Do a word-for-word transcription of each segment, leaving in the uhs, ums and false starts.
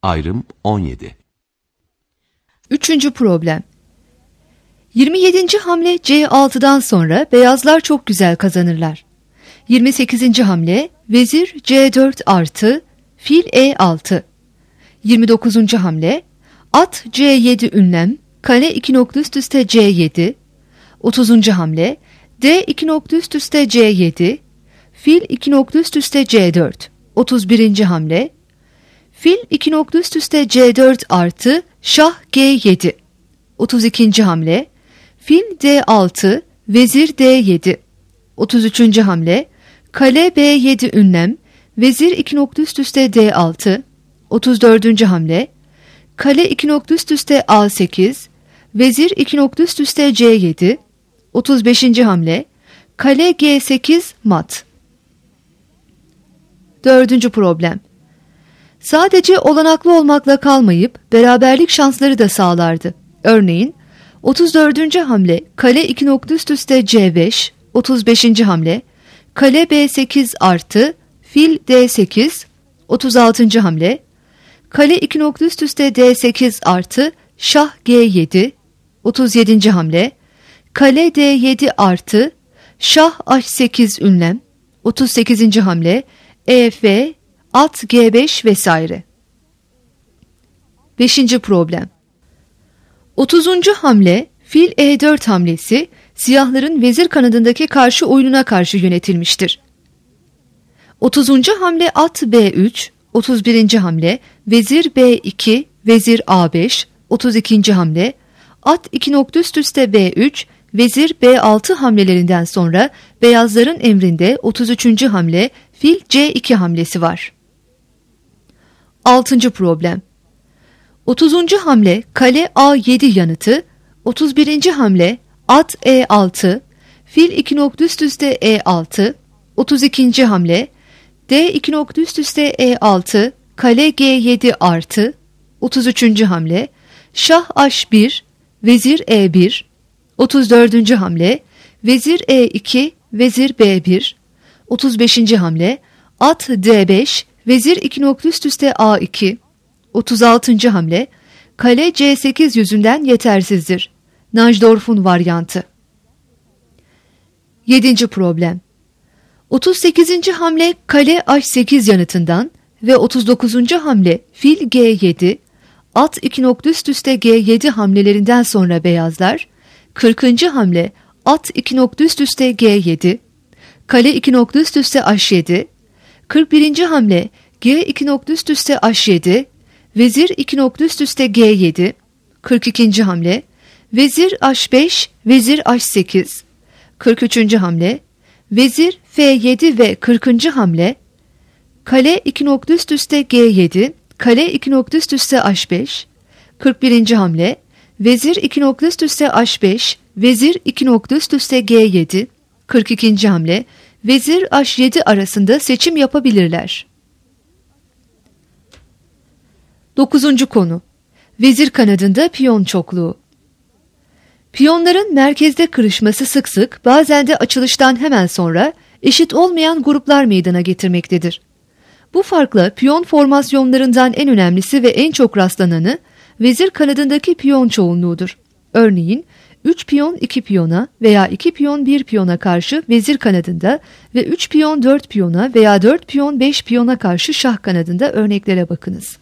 Ayrım on yedi. Üçüncü problem. yirmi yedinci hamle C altıdan sonra beyazlar çok güzel kazanırlar. yirmi sekizinci hamle vezir C dört artı fil E altı. yirmi dokuzuncu hamle at C yedi ünlem, kale iki nokta üst üste C yedi. otuzuncu hamle D iki nokta üst üste C yedi, fil iki nokta üst üste C dört. otuz birinci hamle fil iki nokta üst üste C dört artı şah G yedi. otuz ikinci hamle fil D altı, vezir D yedi. otuz üçüncü hamle kale B yedi ünlem, vezir iki nokta üst üste D altı. otuz dördüncü hamle kale iki nokta üst üste A sekiz, vezir iki nokta üst üste C yedi. otuz beşinci hamle kale G sekiz mat. Dördüncü problem. Sadece olanaklı olmakla kalmayıp beraberlik şansları da sağlardı. Örneğin otuz dördüncü hamle kale iki nokta üst üste C beş, otuz beşinci hamle kale B sekiz artı fil D sekiz, otuz altıncı hamle kale iki nokta üst üste D sekiz artı şah G yedi, otuz yedinci hamle kale D yedi artı şah H sekiz ünlem, otuz sekizinci hamle E F at G beş vesaire. Beşinci problem. otuzuncu hamle fil E dört hamlesi siyahların vezir kanadındaki karşı oyununa karşı yönetilmiştir. otuzuncu hamle at B üç, otuz birinci hamle vezir B iki, vezir A beş, otuz ikinci hamle at iki nokta üst üste B üç, vezir B altı hamlelerinden sonra beyazların emrinde otuz üçüncü hamle fil C iki hamlesi var. Altıncı problem. otuzuncu hamle kale A yedi yanıtı, otuz birinci hamle at E altı, fil iki nokta üst üste E altı, otuz ikinci hamle D iki nokta üst üste E altı, kale G yedi artı, otuz üçüncü hamle şah H bir, vezir E bir, otuz dördüncü hamle vezir E iki, vezir B bir, otuz beşinci hamle at D beş, vezir iki nokta üst üste A iki, otuz altıncı hamle kale C sekiz yüzünden yetersizdir. Najdorf'un varyantı. Yedinci problem. otuz sekizinci hamle kale H sekiz yanıtından ve otuz dokuzuncu hamle fil G yedi, at iki nokta üst üste G yedi hamlelerinden sonra beyazlar, kırkıncı hamle at iki nokta üst üste G yedi, kale iki nokta üst üste H yedi, kırk birinci hamle G iki nokta üst üste H yedi, vezir iki nokta üst üste G yedi, kırk ikinci hamle vezir H beş, vezir H sekiz, kırk üçüncü hamle vezir F yedi ve kırkıncı hamle kale iki nokta üst üste G yedi, kale iki nokta üst üste H beş, kırk birinci hamle vezir iki nokta üst üste H beş, vezir iki nokta üst üste G yedi, kırk ikinci hamle vezir H yedi arasında seçim yapabilirler. Dokuzuncu konu. Vezir kanadında piyon çokluğu. Piyonların merkezde kırışması sık sık, bazen de açılıştan hemen sonra eşit olmayan gruplar meydana getirmektedir. Bu farkla piyon formasyonlarından en önemlisi ve en çok rastlananı vezir kanadındaki piyon çoğunluğudur. Örneğin üç piyon iki piyona veya iki piyon bir piyona karşı vezir kanadında ve üç piyon dört piyona veya dört piyon beş piyona karşı şah kanadında örneklere bakınız.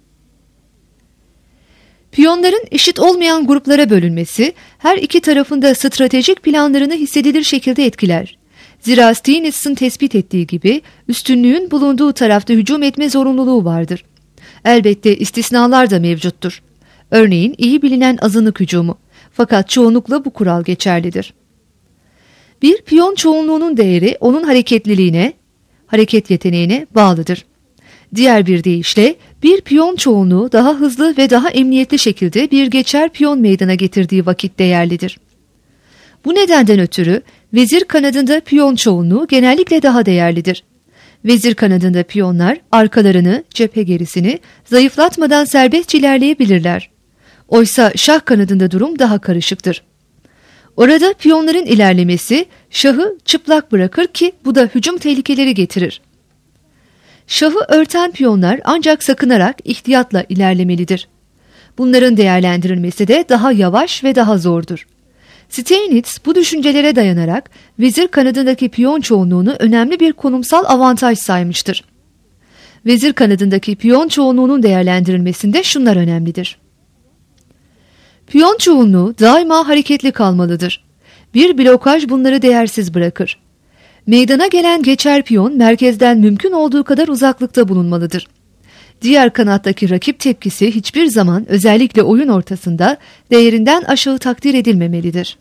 Piyonların eşit olmayan gruplara bölünmesi her iki tarafında stratejik planlarını hissedilir şekilde etkiler. Zira Steenis'in tespit ettiği gibi üstünlüğün bulunduğu tarafta hücum etme zorunluluğu vardır. Elbette istisnalar da mevcuttur. Örneğin iyi bilinen azınlık hücumu. Fakat çoğunlukla bu kural geçerlidir. Bir piyon çoğunluğunun değeri onun hareketliliğine, hareket yeteneğine bağlıdır. Diğer bir deyişle bir piyon çoğunluğu daha hızlı ve daha emniyetli şekilde bir geçer piyon meydana getirdiği vakit değerlidir. Bu nedenden ötürü vezir kanadında piyon çoğunluğu genellikle daha değerlidir. Vezir kanadında piyonlar arkalarını, cephe gerisini zayıflatmadan serbestçe ilerleyebilirler. Oysa şah kanadında durum daha karışıktır. Orada piyonların ilerlemesi şahı çıplak bırakır ki bu da hücum tehlikeleri getirir. Şahı örten piyonlar ancak sakınarak ihtiyatla ilerlemelidir. Bunların değerlendirilmesi de daha yavaş ve daha zordur. Steinitz bu düşüncelere dayanarak vezir kanadındaki piyon çoğunluğunu önemli bir konumsal avantaj saymıştır. Vezir kanadındaki piyon çoğunluğunun değerlendirilmesinde şunlar önemlidir. Piyon çoğunluğu daima hareketli kalmalıdır. Bir blokaj bunları değersiz bırakır. Meydana gelen geçer piyon merkezden mümkün olduğu kadar uzaklıkta bulunmalıdır. Diğer kanattaki rakip tepkisi hiçbir zaman özellikle oyun ortasında değerinden aşağı takdir edilmemelidir.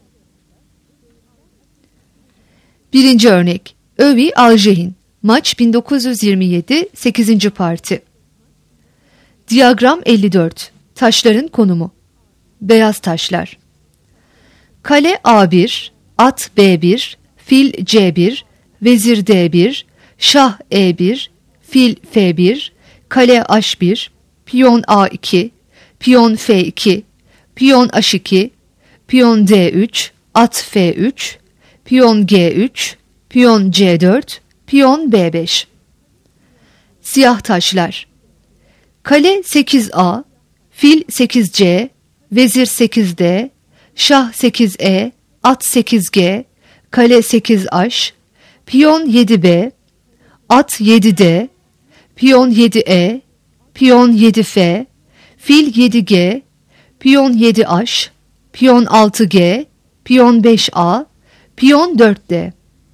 Birinci örnek. Övi Aljehin. Maç bin dokuz yüz yirmi yedi sekizinci parti. Diyagram elli dört. Taşların konumu. Beyaz taşlar. Kale A bir, at B bir, fil C bir, vezir D bir, şah E bir, fil F bir, kale H bir, piyon A iki, piyon F iki, piyon H iki, piyon D üç, at F üç, piyon G üç, piyon C dört, piyon B beş. Siyah taşlar. Kale sekiz A, fil sekiz C, vezir sekiz D, şah sekiz E, at sekiz G, kale sekiz H, piyon yedi B, at yedi D, piyon yedi E, piyon yedi F, fil yedi G, piyon yedi H, piyon altı G, piyon beş A, piyon dört D.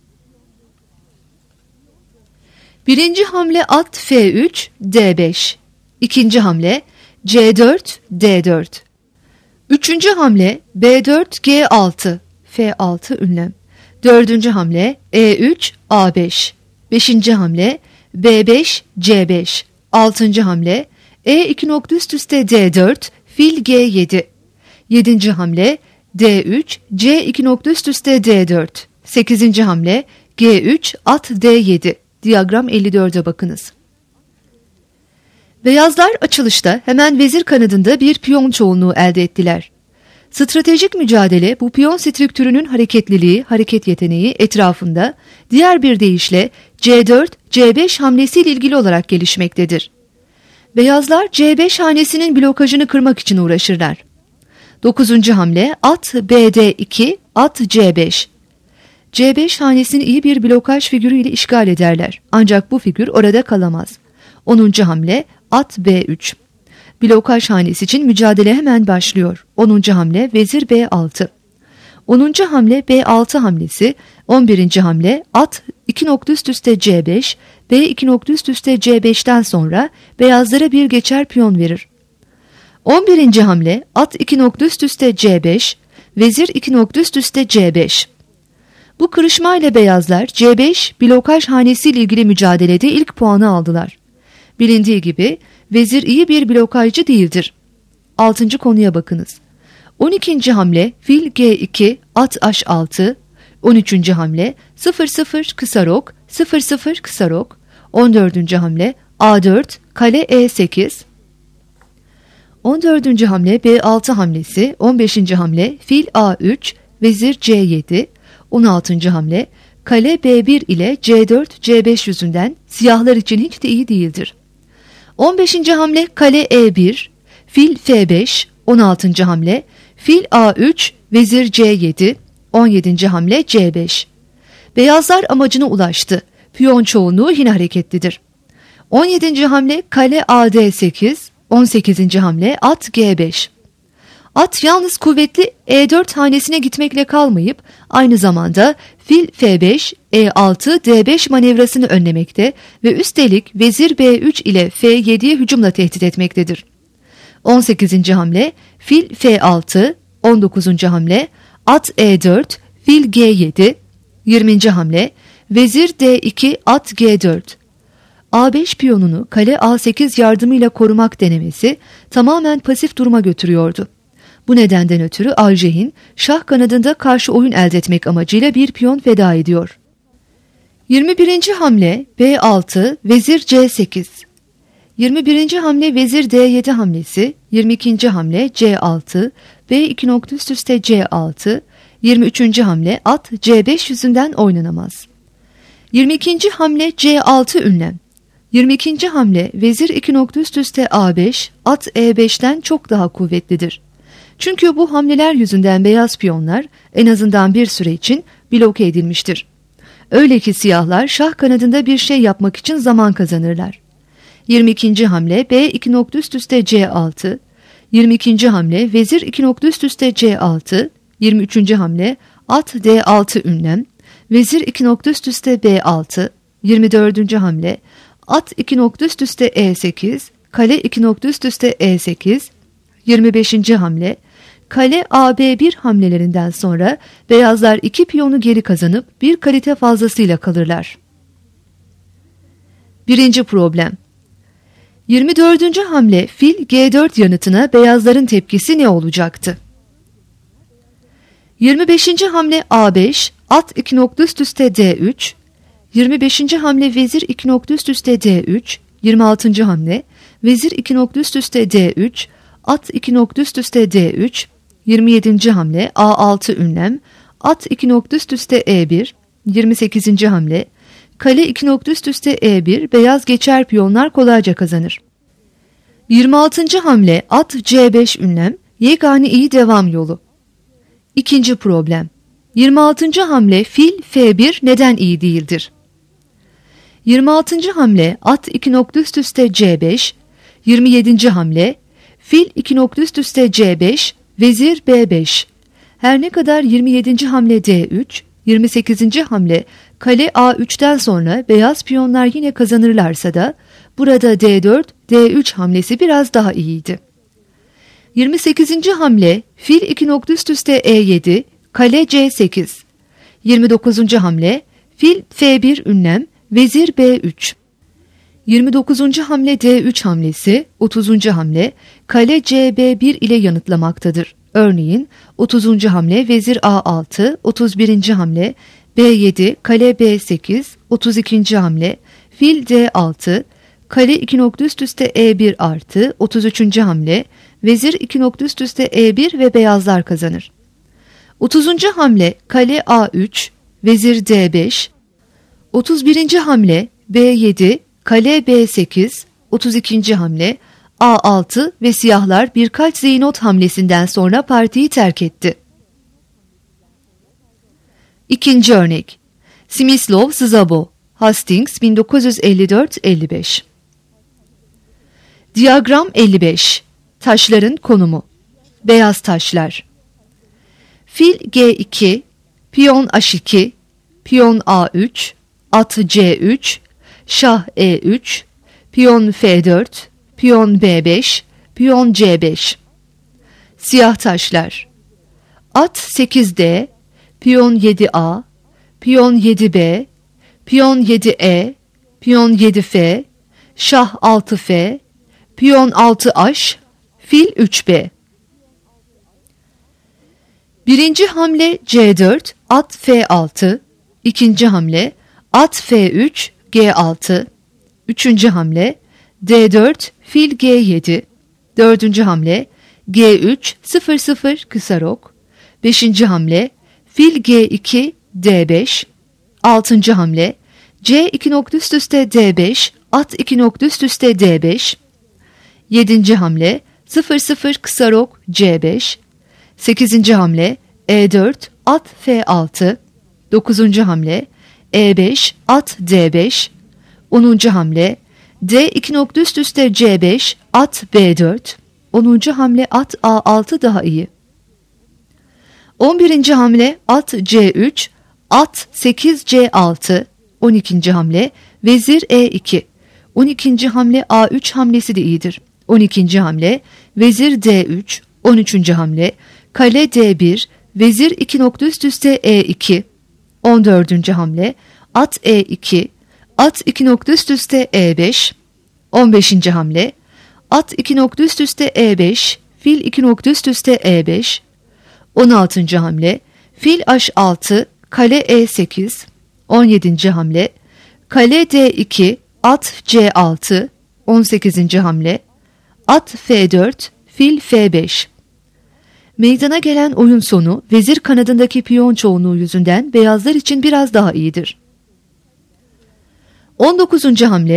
Birinci hamle at F üç, D beş. İkinci hamle C dört, D dört. Üçüncü hamle B dört, G altı, F altı ünlem. Dördüncü hamle E üç, A beş. Beşinci hamle B beş, C beş. Altıncı hamle E iki nokta üst üste D dört, fil G yedi. Yedinci hamle D üç, C iki nokta üst üste D dört. Sekizinci hamle G üç, at D yedi. Diyagram elli dörde bakınız. Beyazlar açılışta hemen vezir kanadında bir piyon çoğunluğu elde ettiler. Stratejik mücadele bu piyon strüktürünün hareketliliği, hareket yeteneği etrafında diğer bir deyişle C dört, C beş hamlesiyle ilgili olarak gelişmektedir. Beyazlar C beş hanesinin blokajını kırmak için uğraşırlar. Dokuzuncu hamle at B D iki, at C beş. C beş hanesini iyi bir blokaj figürüyle işgal ederler. Ancak bu figür orada kalamaz. onuncu hamle at B üç. Blokaj hanesi için mücadele hemen başlıyor. onuncu hamle vezir B altı. onuncu hamle B altı hamlesi. on birinci hamle at iki nokta üst üste C beş, B iki nokta üst üste C beşten sonra beyazlara bir geçer piyon verir. on birinci hamle at iki nokta üst üste C beş, vezir iki nokta üst üste C beş. Bu kırışmayla beyazlar C beş blokaj hanesiyle ilgili mücadelede ilk puanı aldılar. Bilindiği gibi vezir iyi bir blokajcı değildir. altıncı konuya bakınız. on ikinci hamle fil G iki, at H altı. on üçüncü hamle sıfır sıfır kısa rok, sıfır sıfır kısa rok. on dördüncü hamle A dört, kale E sekiz. on dördüncü hamle B altı hamlesi. on beşinci hamle fil A üç, vezir C yedi. on altıncı hamle kale B bir ile C dört, C beş yüzünden siyahlar için hiç de iyi değildir. on beşinci hamle kale E bir, fil F beş. on altıncı hamle fil A üç, vezir C yedi. on yedinci hamle C beş. Beyazlar amacına ulaştı. Piyon çoğunluğu yine hareketlidir. on yedinci hamle kale A D sekiz. on sekizinci hamle at G beş. At yalnız kuvvetli E dört hanesine gitmekle kalmayıp aynı zamanda fil F beş, E altı, D beş manevrasını önlemekte ve üstelik vezir B üç ile F yediye hücumla tehdit etmektedir. on sekizinci hamle fil F altı, on dokuzuncu hamle at E dört, fil G yedi, yirminci hamle vezir D iki, at G dört. A beş piyonunu kale A sekiz yardımıyla korumak denemesi tamamen pasif duruma götürüyordu. Bu nedenden ötürü Aljehin şah kanadında karşı oyun elde etmek amacıyla bir piyon feda ediyor. yirmi birinci hamle B altı, vezir C sekiz. yirmi birinci hamle vezir D yedi hamlesi. yirmi ikinci hamle C altı, B iki nokta üst üste C altı. yirmi üçüncü hamle at C beş yüzünden oynanamaz. yirmi ikinci hamle C altı ünlem. yirmi ikinci hamle vezir iki nokta üst üste A beş, at E beşten çok daha kuvvetlidir. Çünkü bu hamleler yüzünden beyaz piyonlar en azından bir süre için bloke edilmiştir. Öyle ki siyahlar şah kanadında bir şey yapmak için zaman kazanırlar. yirmi ikinci hamle B iki nokta üst üste C altı, yirmi ikinci hamle vezir iki nokta üst üste C altı, yirmi üçüncü hamle at D altı ünlem, vezir iki nokta üst üste B altı, yirmi dördüncü hamle at iki nokta üst üste E sekiz, kale iki nokta üst üste E sekiz, yirmi beşinci hamle kale A B bir hamlelerinden sonra beyazlar iki piyonu geri kazanıp bir kalite fazlasıyla kalırlar. Birinci problem. yirmi dördüncü hamle fil G dört yanıtına beyazların tepkisi ne olacaktı? yirmi beşinci hamle A beş, at iki nokta üst üste D üç, yirmi beşinci hamle vezir iki nokta üst üste D üç, yirmi altıncı hamle vezir iki nokta üst üste D üç, at iki nokta üst üste D üç, yirmi yedinci hamle A altı ünlem, at iki nokta üst üste E bir, yirmi sekizinci hamle kale iki nokta üst üste E bir, beyaz geçer piyonlar kolayca kazanır. yirmi altıncı hamle at C beş ünlem, yegane iyi devam yolu. İkinci problem. yirmi altıncı hamle fil F bir neden iyi değildir? yirmi altıncı hamle at iki nokta üst üste C beş, yirmi yedinci hamle fil iki nokta üst üste C beş, vezir B beş. Her ne kadar yirmi yedinci hamle D üç, yirmi sekizinci hamle kale A üçten sonra beyaz piyonlar yine kazanırlarsa da burada D dört, D üç hamlesi biraz daha iyiydi. yirmi sekizinci hamle fil iki nokta üst üste E yedi, kale C sekiz. yirmi dokuzuncu hamle fil F bir ünlem, vezir B üç. yirmi dokuzuncu hamle D üç hamlesi, otuzuncu hamle kale C B bir ile yanıtlamaktadır. Örneğin otuzuncu hamle vezir A altı, otuz birinci hamle B yedi, kale B sekiz, otuz ikinci hamle fil D altı, kale iki nokta üst üste E bir artı, otuz üçüncü hamle vezir iki nokta üst üste E bir ve beyazlar kazanır. otuzuncu hamle kale A üç, vezir D beş, otuz birinci hamle B yedi, kale B sekiz, otuz ikinci hamle A altı ve siyahlar birkaç zeynot hamlesinden sonra partiyi terk etti. İkinci örnek. Smyslov-Szabo, Hastings bin dokuz yüz elli dört elli beş. Diyagram elli beş. Taşların konumu. Beyaz taşlar. Fil G iki, piyon H iki, piyon A üç, at C üç, şah E üç, piyon F dört, piyon B beş, piyon C beş. Siyah taşlar. At sekiz D, piyon yedi A, piyon yedi B, piyon yedi E, piyon yedi F, şah altı F, piyon altı H, fil üç B. Birinci hamle C dört, at F altı, ikinci hamle at F üç, G altı, üçüncü hamle D dört, fil G yedi, dördüncü hamle G üç, sıfır sıfır kısa rok, beşinci hamle fil G iki, D beş, altıncı hamle C iki nokta üst üste D beş, at iki nokta üst üste D beş, yedinci hamle sıfır sıfır kısa rok C beş, sekizinci hamle E dört, at F altı, dokuzuncu hamle E beş, at D beş, onuncu hamle D iki nokta üst üste C beş, at B dört, onuncu hamle at A altı daha iyi. on birinci hamle at C üç, at sekiz C altı, on ikinci hamle vezir E iki, on ikinci hamle A üç hamlesi de iyidir. on ikinci hamle vezir D üç, on üçüncü hamle kale D bir, vezir iki nokta üst üste E iki, on dördüncü hamle at E iki, at iki nokta üst üste E beş, on beşinci hamle at iki nokta üst üste E beş, fil iki nokta üst üste E beş, on altıncı hamle fil H altı, kale E sekiz, on yedinci hamle kale D iki, at C altı, on sekizinci hamle at F dört, fil F beş. Meydana gelen oyun sonu vezir kanadındaki piyon çoğunluğu yüzünden beyazlar için biraz daha iyidir. on dokuzuncu hamle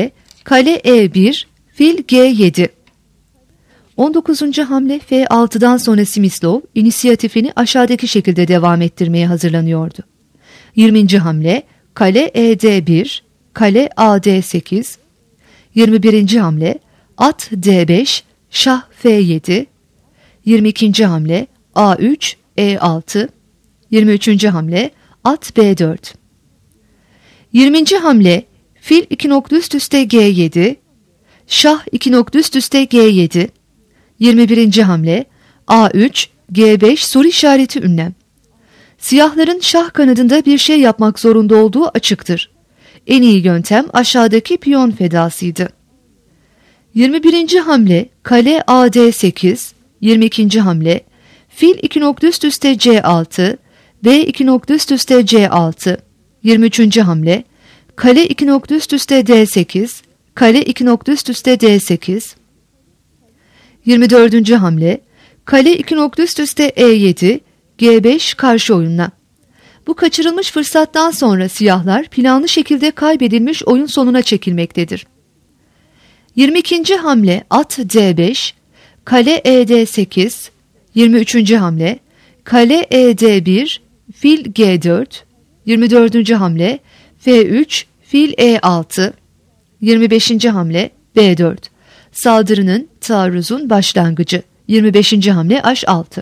kale E bir, fil G yedi. on dokuzuncu hamle F altıdan sonra Smyslov inisiyatifini aşağıdaki şekilde devam ettirmeye hazırlanıyordu. yirminci hamle kale E D bir, kale A D sekiz. yirmi birinci hamle at D beş, şah F yedi. yirmi ikinci hamle A üç, E altı. yirmi üçüncü hamle at B dört. yirminci hamle fil iki nokta üst üste G yedi, şah iki nokta üst üste G yedi. yirmi birinci hamle A üç, G beş soru işareti ünlem. Siyahların şah kanadında bir şey yapmak zorunda olduğu açıktır. En iyi yöntem aşağıdaki piyon fedasıydı. yirmi birinci hamle kale A D sekiz, yirmi ikinci hamle fil iki nokta üst üste C altı, B iki nokta üst üste C altı. yirmi üçüncü hamle kale iki nokta üst üste D sekiz, kale iki nokta üst üste D sekiz. yirmi dördüncü hamle kale iki nokta üst üste E yedi, G beş karşı oyunla. Bu kaçırılmış fırsattan sonra siyahlar planlı şekilde kaybedilmiş oyun sonuna çekilmektedir. yirmi ikinci hamle at D beş, kale E D sekiz, yirmi üçüncü hamle kale E D bir, fil G dört, yirmi dördüncü hamle F üç, fil E altı, yirmi beşinci hamle B dört. Saldırının, taarruzun başlangıcı. yirmi beşinci hamle H altı.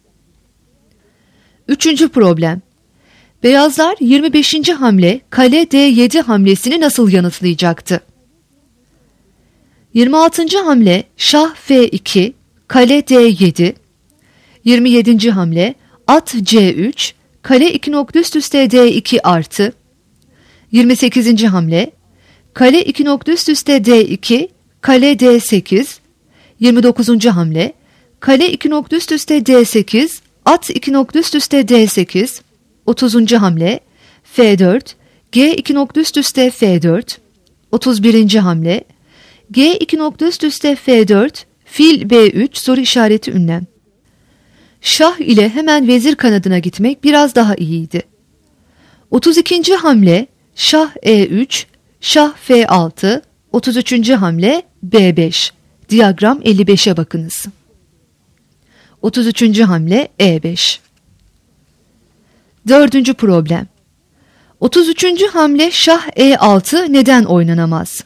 Üçüncü problem. Beyazlar yirmi beşinci hamle kale D yedi hamlesini nasıl yanıtlayacaktı? yirmi altıncı hamle şah F iki, kale D yedi. yirmi yedinci hamle at C üç, kale iki nokta üst üste D iki artı. yirmi sekizinci hamle kale iki nokta üst üste D iki, kale D sekiz. yirmi dokuzuncu hamle kale iki nokta üst üste D sekiz, at iki nokta üst üste D sekiz. otuzuncu hamle F dört, G iki nokta üst üste F dört. otuz birinci hamle G iki nokta üst üste F dört, fil B üç soru işareti ünlem. Şah ile hemen vezir kanadına gitmek biraz daha iyiydi. otuz ikinci hamle şah E üç, şah F altı, otuz üçüncü hamle B beş. Diyagram elli beşe bakınız. otuz üçüncü hamle E beş. Dördüncü problem. otuz üçüncü hamle şah E altı neden oynanamaz?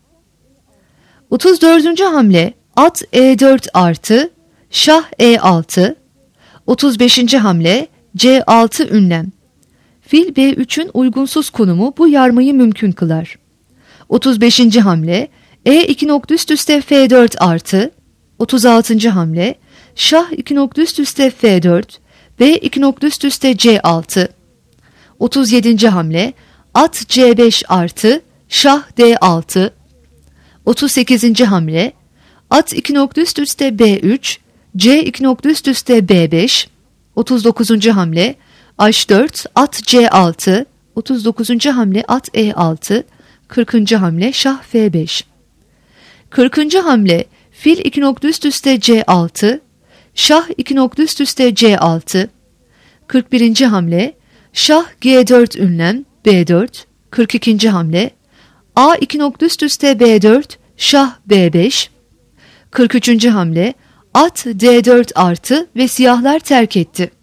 otuz dördüncü hamle at E dört artı, şah E altı. otuz beşinci hamle C altı ünlem. Fil B üçün uygunsuz konumu bu yarmayı mümkün kılar. otuz beşinci hamle E iki nokta üst üste F dört artı. otuz altıncı hamle şah iki nokta üst üste F dört, B iki nokta üst üste C altı. otuz yedinci hamle at C beş artı, şah D altı. otuz sekizinci hamle at iki nokta üst üste B üç, C iki nokta üst üste B beş. otuz dokuzuncu hamle H dört, at C altı. otuz dokuzuncu hamle at E altı. kırkıncı hamle şah F beş. kırkıncı hamle fil iki nokta üst üste C altı, şah iki nokta üst üste C altı. kırk birinci hamle şah G dört ünlem B dört. kırk ikinci hamle A iki nokta üst üste B dört, şah B beş. kırk üçüncü hamle at D dört artı ve siyahlar terk etti.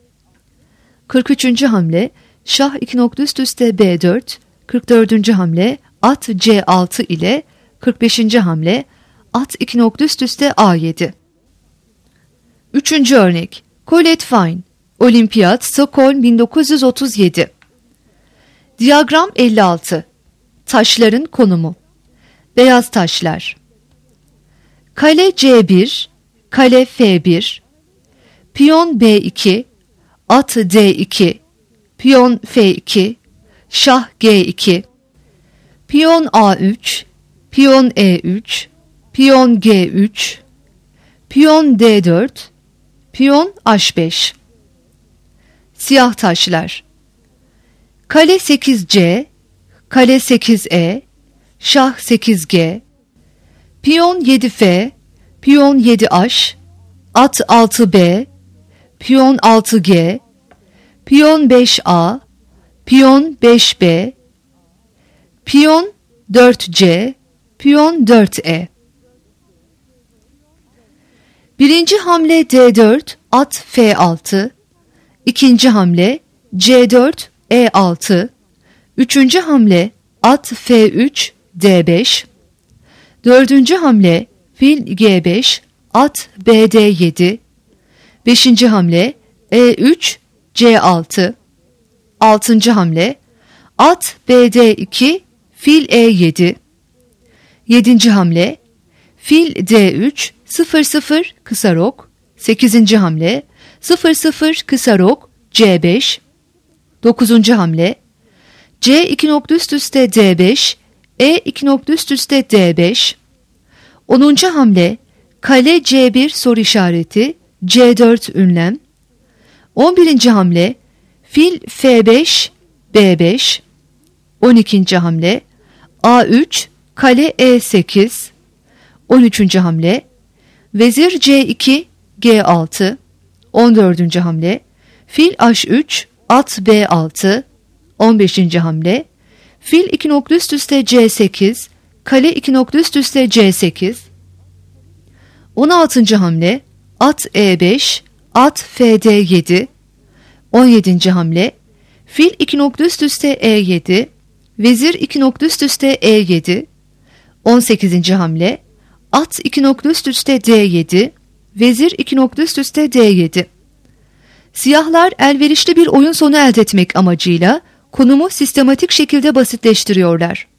kırk üçüncü hamle şah iki nokta üst üste B dört. kırk dördüncü hamle at C altı ile kırk beşinci hamle at iki nokta üst üste A yedi. Üçüncü örnek Colette Fine, Olimpiyat Stockholm bin dokuz yüz otuz yedi. Diyagram elli altı. Taşların konumu. Beyaz taşlar. Kale C bir, kale F bir, piyon B iki, at D iki, piyon F iki, şah G iki, piyon A üç, piyon E üç, piyon G üç, piyon D dört, piyon H beş. Siyah taşlar. Kale sekiz C, kale sekiz E, şah sekiz G, piyon yedi F, piyon yedi H, at altı B, piyon altı G, piyon beş A, piyon beş B, piyon dört C, piyon dört e. Birinci hamle D dört, at F altı. İkinci hamle C dört, E altı. Üçüncü hamle at F üç, D beş. Dördüncü hamle fil G beş, at B D yedi. Beşinci hamle E üç, C altı. Altıncı hamle at B D iki, fil E yedi. Yedinci hamle fil D üç, sıfır sıfır kısa rok. Sekizinci hamle sıfır sıfır kısa rok, C beş. Dokuzuncu hamle C iki nokta üst üste D beş, E iki nokta üst üste D beş. Onuncu hamle kale C bir soru işareti, C dört ünlem. On birinci hamle fil F beş, B beş. On ikinci hamle A üç, kale E sekiz. On üçüncü hamle vezir C iki, G altı. On dördüncü hamle fil H üç, at B altı. On beşinci hamle fil iki nokta üst üste C sekiz, kale iki nokta üst üste C sekiz. On altıncı hamle at E beş, at F D yedi. On yedinci hamle fil iki nokta üst üste E yedi, vezir iki nokta üst üste E yedi. On sekizinci hamle at iki nokta üst üste D yedi, vezir iki nokta üst üste D yedi. Siyahlar elverişli bir oyun sonu elde etmek amacıyla konumu sistematik şekilde basitleştiriyorlar.